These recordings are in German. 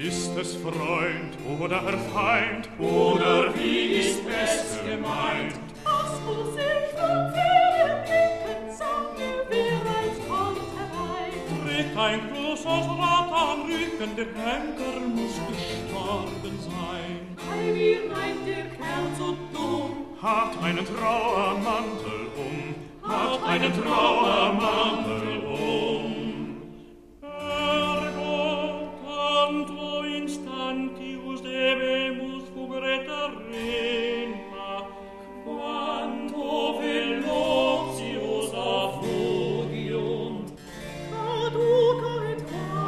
Ist es Freund oder Feind? Oder wie ist es gemeint? Was muss ich vom Pferde blicken? Sag mir, wer reicht heute herein? Trägt ein großes Rad am Rücken, der Henker muss gestorben sein. Ei, wie reimt der Kerl so dumm? Hat einen Trauermantel hat einen Trauermantel Ergo tanto instantius debemus fugere terrena, quanto velocius affugiunt. Caduca et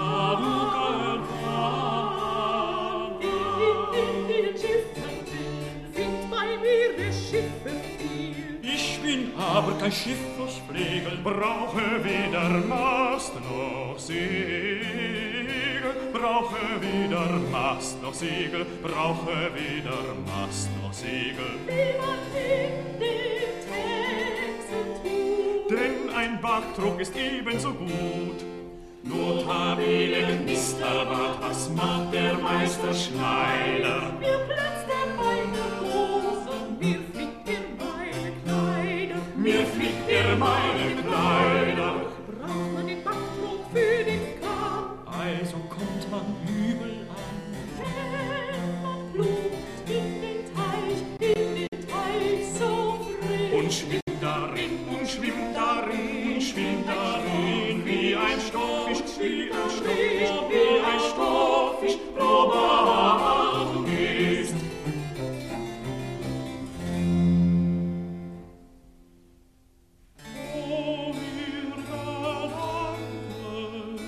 in Schiffen find bei mir der Schiffe viel. Ich bin aber kein Schiffsflegel, brauche weder Mast noch Segel, brauche weder Mast noch Segel, brauche weder Mast noch Segel. Wie man in den Texten tut. Denn ein Backtrog ist ebenso gut. Notabile Knisterbart, was macht der Meister Schneider? Mir platzt der meine Hosen, mir flickt er meine Kleider. Mir flickt er meine Kleider. Braucht man den Backtrog für den Kahn? Also kommt man übel an. Wenn man blumt in den Teich so frisch. Und schwimmt darin, wie ein Stofffisch, wie ein Stofffisch, probat ist. O mir Gedanken,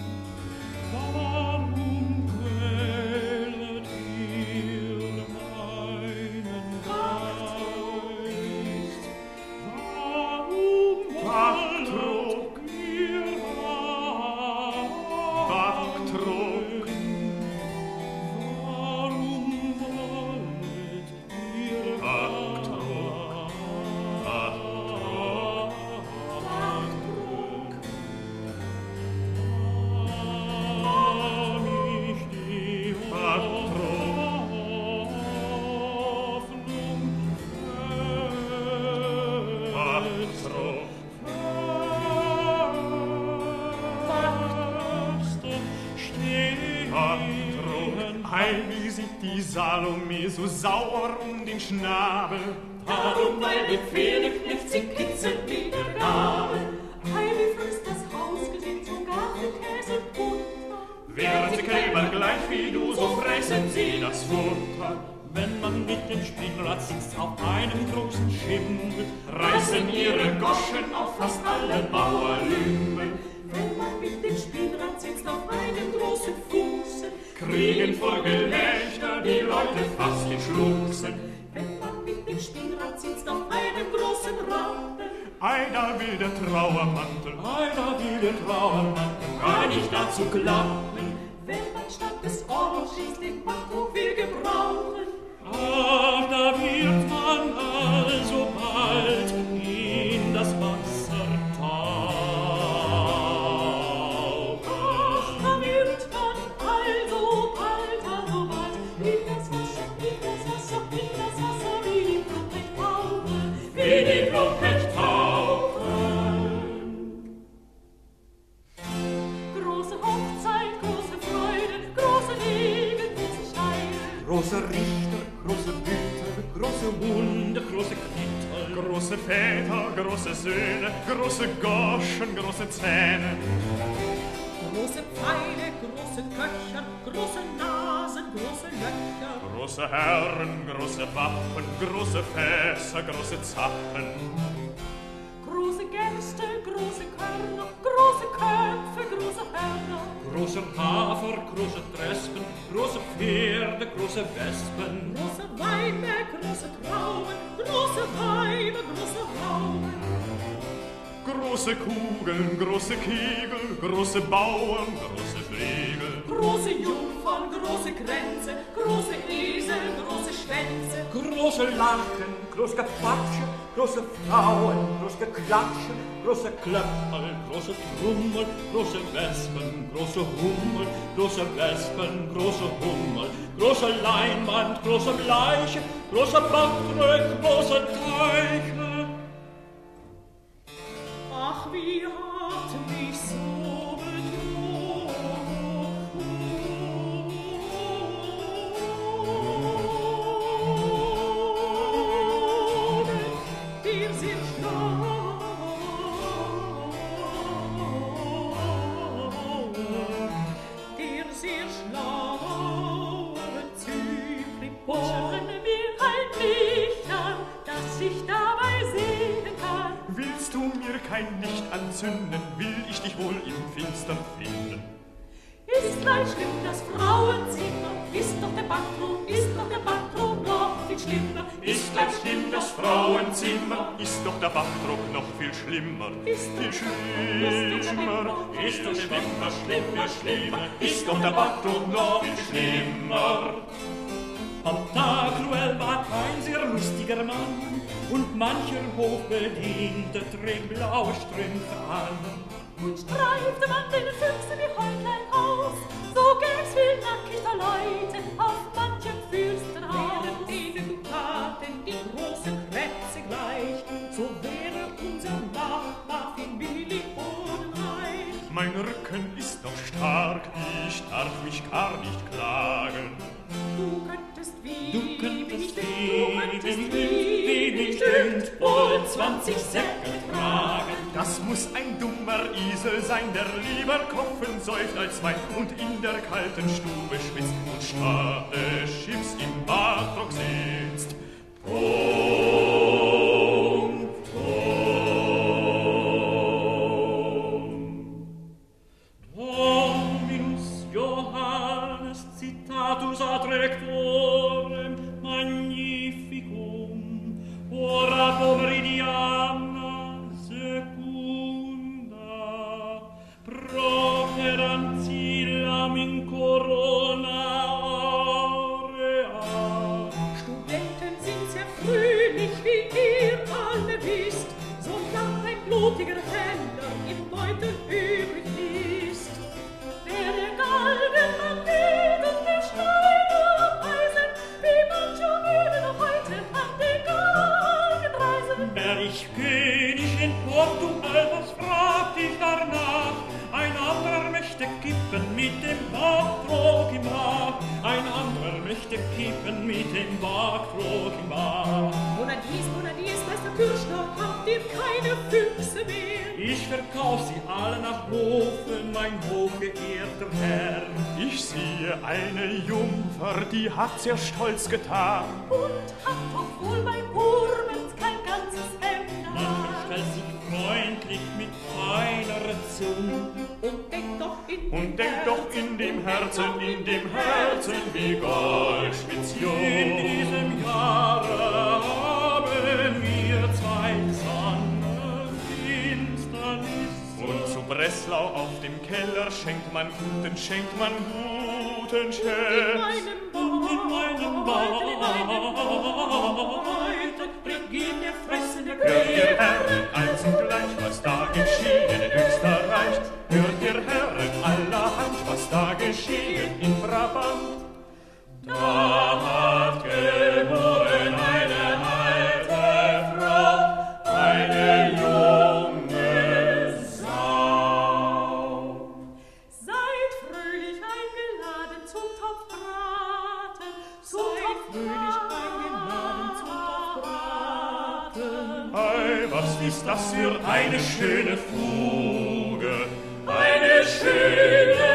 warum quälet ihr meinen Geist? Warum Backtrog, ihr Backtrog, warum wollt ihr Backtrog, Backtrog. mich die Hoffnung Backtrog, Backtrog. Ei, wie sieht die Salome so sauer um den Schnabel? Darum, weil dem Pferdeknecht sie kitzelt wie der Gabel. Ei, wie frisst das Hausgesicht sogar für Käse und Butter. Wären sie Kälber gleich wie du, so fressen sie das Futter. Wenn man mit dem Spielrad sitzt auf einem großen Schimmel, Reißen ihre Goschen auf fast alle Bauerlümmeln. Wenn man mit dem Spielrad sitzt auf einem großen Fuße, Kriegen vor Gelächter die Leute fast den Schluchsen. wenn man mit dem Spielrad sitzt auf einem großen Rad, Ei, da will der Trauermantel, einer will den Trauermantel gar nicht dazu klappen. wenn man statt des Orschis den Backtrog will gebrauchen. Ach, da wird man alsobald in das Wasser tauchen. Ach, da wird man alsobald in das Wasser, wie die Flugrecht tauchen. wie die Flugrecht tauchen. Große Hochzeit, große Freude, große Liebe, große Scheide. Große Richter, große Güter, große Hunde, große Knittel, Große Väter, große Söhne, große Goschen, große Zähne. Große Pfeile, große Köcher, große Nasen, große Löcher. Große Herren, große Waffen, große Fässer, große Zappen. Große Gerste, große Körner, große Köpfe, große Hörner. großer Hafer, große Trespen, große Pferde, große Wespen. Große Weine, große Trauben, große Weiber, große Rauben. Große Kugeln, große Kegel, große Bauern, große Flegel. Große Jungfern, große Kränze, große Esel, große Schwänze. große Lachen, große Gequatsche, große Frauen, große Geklatsche, große Klöppel, große Trummel, große Wespen, große Hummel, große Wespen, große Hummel, große Leinwand, große Bleiche, große Backrück, große Teiche. Ach, wie hat mich so Willst du mir kein Licht anzünden, will ich dich wohl im Finstern finden. Ist gleich schlimm das Frauenzimmer, ist doch der Backtrog noch viel schlimmer. Ist gleich schlimm das Frauenzimmer, ist doch der Backtrog noch viel schlimmer. Ist doch schlimmer, ist doch der Backtrog noch viel schlimmer. Pantagruel war ein sehr lustiger Mann, und mancher Hofbediente trägt blaue Strümpfe an. Und streifte man den Füchsen wie Häutlein aus, so gäb's viel nackter Leute auf manchem Fürstenhaus. Wären denen Dukaten die großen Krätze gleich, so wäre unser Nachbar viel millionenreich. Mein Rücken ist noch stark, ich darf mich gar nicht klagen. Du könntest wie wenig dünkt, wohl 20 Säcke tragen. Das muss ein dummer Isel sein, der lieber kochen säuft als Wein und in der kalten Stube schwitzt und statt des Schiffs im Backtrog sitzt. Dominus Johannes citatus ad rectorem magnificum, ora pomeridiana secunda, proper ancillam in corona aurea. Studenten sind sehr fröhlich, wie ihr alle wisst, solange ein blutiger Händler im Beutel übrig ist. Wer der Galgenmann geht und der Schneider am Eisen, wie mancher würde noch heute an den Galgen reisen. Wär ich König in Portugal, was fragt ich danach? Ein anderer möchte kippen mit dem Backtrog im Haar. Ein anderer möchte kippen mit dem Backtrog im Haar. Monadies, Meister Kürschner, habt ihr keine Füchse mehr? Ich verkauf sie alle nach Hofen, mein hochgeehrter Herr. Ich sehe eine Jungfer, die hat sehr stolz getan. Und hat doch wohl bei Urmens kein ganzes Hemd Man an. verstellt sich freundlich mit feiner Zunge. Und denkt doch in dem Herzen, wie Goldspitz jung. In diesem Jahre haben wir zwei Sonnenfinsternis. Und zu Breslau auf dem Keller schenkt man guten Schätz. in meinem Beutel beginnt der fressende Hört ihr Herren eins und gleich, was da geschehen in Österreich? Hört ihr Herren allerhand, was da geschehen in Brabant? Da hat geboren eine alte Frau, eine junge Sau. Seid fröhlich eingeladen zum Topfbraten. Seid fröhlich eingeladen zum Topfbraten. Ei, was ist das für eine schöne Fuge? Eine schöne